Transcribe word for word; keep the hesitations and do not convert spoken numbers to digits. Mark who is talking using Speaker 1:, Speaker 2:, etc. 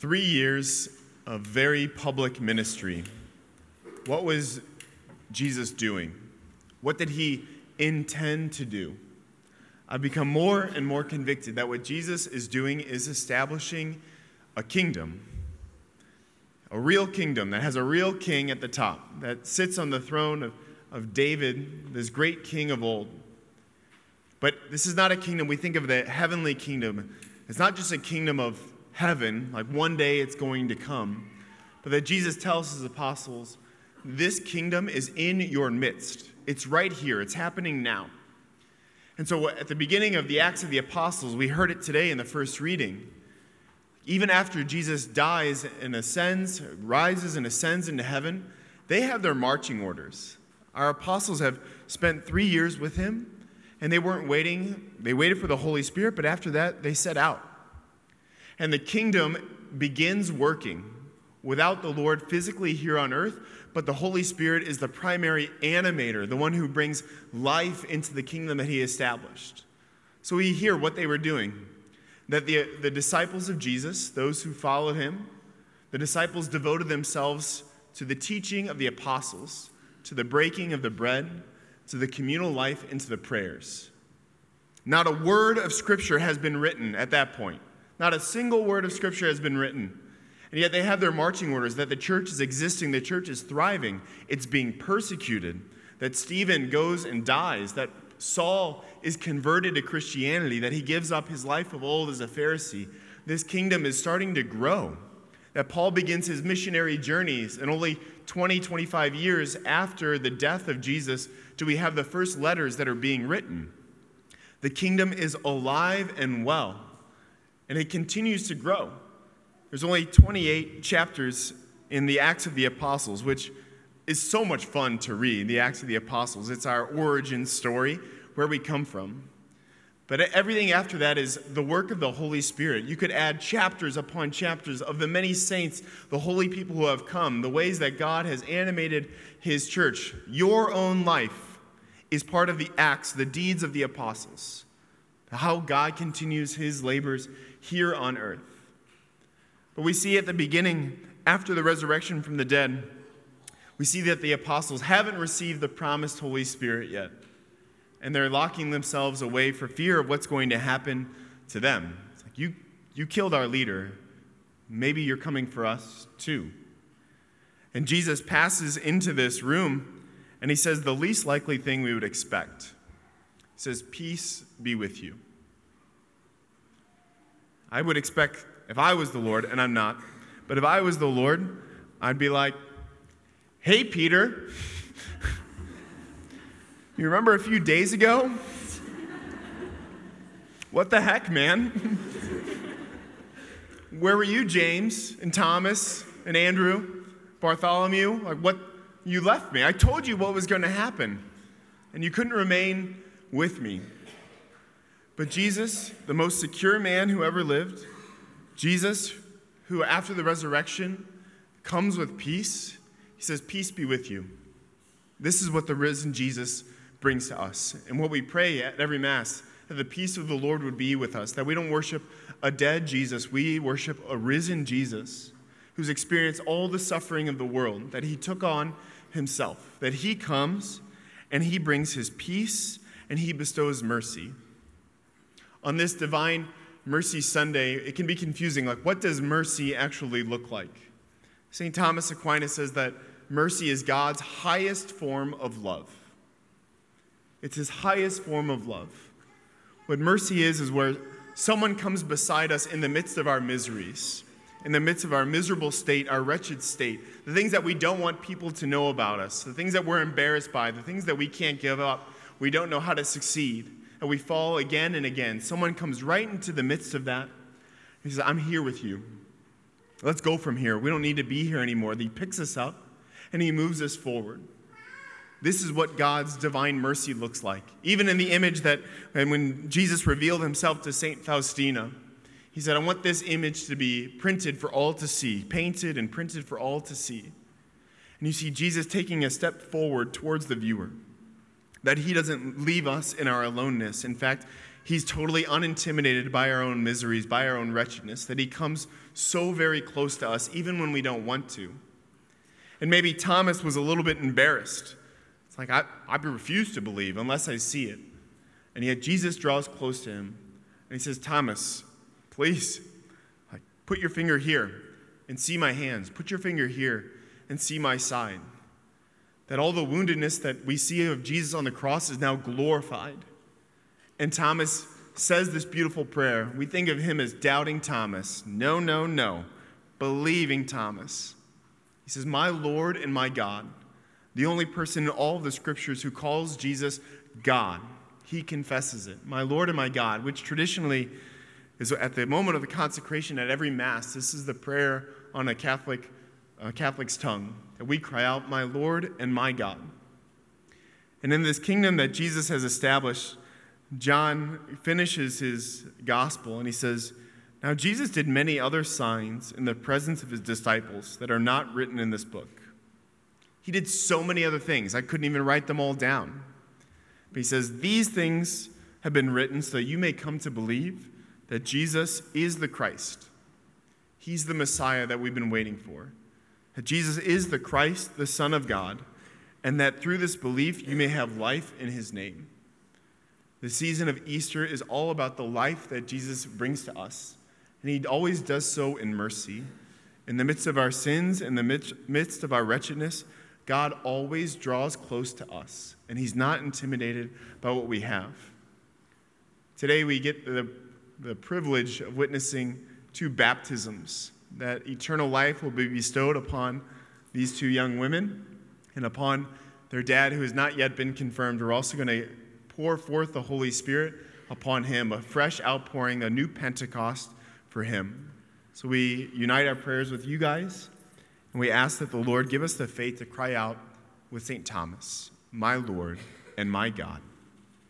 Speaker 1: Three years of very public ministry. What was Jesus doing? What did he intend to do? I've become more and more convicted that what Jesus is doing is establishing a kingdom, a real kingdom that has a real king at the top, that sits on the throne of, of David, this great king of old. But this is not a kingdom, we think of the heavenly kingdom. It's not just a kingdom of heaven, like one day it's going to come, but that Jesus tells his apostles, this kingdom is in your midst. It's right here. It's happening now. And so at the beginning of the Acts of the Apostles, we heard it today in the first reading. Even after Jesus dies and ascends, rises and ascends into heaven, they have their marching orders. Our apostles have spent three years with him, and they weren't waiting. They waited for the Holy Spirit, but after that, they set out. And the kingdom begins working without the Lord physically here on earth, but the Holy Spirit is the primary animator, the one who brings life into the kingdom that he established. So we hear what they were doing, that the, the disciples of Jesus, those who followed him, the disciples devoted themselves to the teaching of the apostles, to the breaking of the bread, to the communal life, and to the prayers. Not a word of Scripture has been written at that point. Not a single word of Scripture has been written. And yet they have their marching orders that the church is existing, the church is thriving, it's being persecuted, that Stephen goes and dies, that Saul is converted to Christianity, that he gives up his life of old as a Pharisee. This kingdom is starting to grow, that Paul begins his missionary journeys, and only twenty, twenty-five years after the death of Jesus do we have the first letters that are being written. The kingdom is alive and well, and it continues to grow. There's only twenty-eight chapters in the Acts of the Apostles, which is so much fun to read, the Acts of the Apostles. It's our origin story, where we come from. But everything after that is the work of the Holy Spirit. You could add chapters upon chapters of the many saints, the holy people who have come, the ways that God has animated his church. Your own life is part of the Acts, the deeds of the apostles, how God continues his labors here on earth. But we see at the beginning, after the resurrection from the dead, we see that the apostles haven't received the promised Holy Spirit yet. And they're locking themselves away for fear of what's going to happen to them. It's like, you, you killed our leader. Maybe you're coming for us too. And Jesus passes into this room, and he says the least likely thing we would expect. He says, peace be with you. I would expect, if I was the Lord, and I'm not, but if I was the Lord, I'd be like, hey, Peter, you remember a few days ago? What the heck, man? Where were you, James and Thomas and Andrew, Bartholomew? Like, what? You left me. I told you what was going to happen, and you couldn't remain with me. But Jesus, the most secure man who ever lived, Jesus, who after the resurrection comes with peace, he says, peace be with you. This is what the risen Jesus brings to us. And what we pray at every Mass, that the peace of the Lord would be with us, that we don't worship a dead Jesus, we worship a risen Jesus who's experienced all the suffering of the world, that he took on himself, that he comes and he brings his peace and he bestows mercy. On this Divine Mercy Sunday, it can be confusing, like what does mercy actually look like? Saint Thomas Aquinas says that mercy is God's highest form of love. It's his highest form of love. What mercy is, is where someone comes beside us in the midst of our miseries, in the midst of our miserable state, our wretched state, the things that we don't want people to know about us, the things that we're embarrassed by, the things that we can't give up, we don't know how to succeed, and we fall again and again. Someone comes right into the midst of that. He says, I'm here with you. Let's go from here. We don't need to be here anymore. He picks us up and he moves us forward. This is what God's divine mercy looks like. Even in the image that, and when Jesus revealed himself to Saint Faustina, he said, I want this image to be printed for all to see, painted and printed for all to see. And you see Jesus taking a step forward towards the viewer, that he doesn't leave us in our aloneness. In fact, he's totally unintimidated by our own miseries, by our own wretchedness, that he comes so very close to us, even when we don't want to. And maybe Thomas was a little bit embarrassed. It's like, I, I refuse to believe unless I see it. And yet Jesus draws close to him, and he says, Thomas, please, like, put your finger here and see my hands. Put your finger here and see my side. That all the woundedness that we see of Jesus on the cross is now glorified. And Thomas says this beautiful prayer. We think of him as doubting Thomas. No, no, no. Believing Thomas. He says, my Lord and my God. The only person in all of the scriptures who calls Jesus God. He confesses it. My Lord and my God, which traditionally is at the moment of the consecration at every Mass. This is the prayer on a Catholic, uh, Catholic's tongue. That we cry out, my Lord and my God. And in this kingdom that Jesus has established, John finishes his gospel and he says, now Jesus did many other signs in the presence of his disciples that are not written in this book. He did so many other things. I couldn't even write them all down. But he says, these things have been written so that you may come to believe that Jesus is the Christ. He's the Messiah that we've been waiting for. That Jesus is the Christ, the Son of God, and that through this belief you may have life in his name. The season of Easter is all about the life that Jesus brings to us, and he always does so in mercy. In the midst of our sins, in the midst of our wretchedness, God always draws close to us, and he's not intimidated by what we have. Today we get the, the privilege of witnessing two baptisms, that eternal life will be bestowed upon these two young women and upon their dad who has not yet been confirmed. We're also going to pour forth the Holy Spirit upon him, a fresh outpouring, a new Pentecost for him. So we unite our prayers with you guys, and we ask that the Lord give us the faith to cry out with Saint Thomas, my Lord and my God.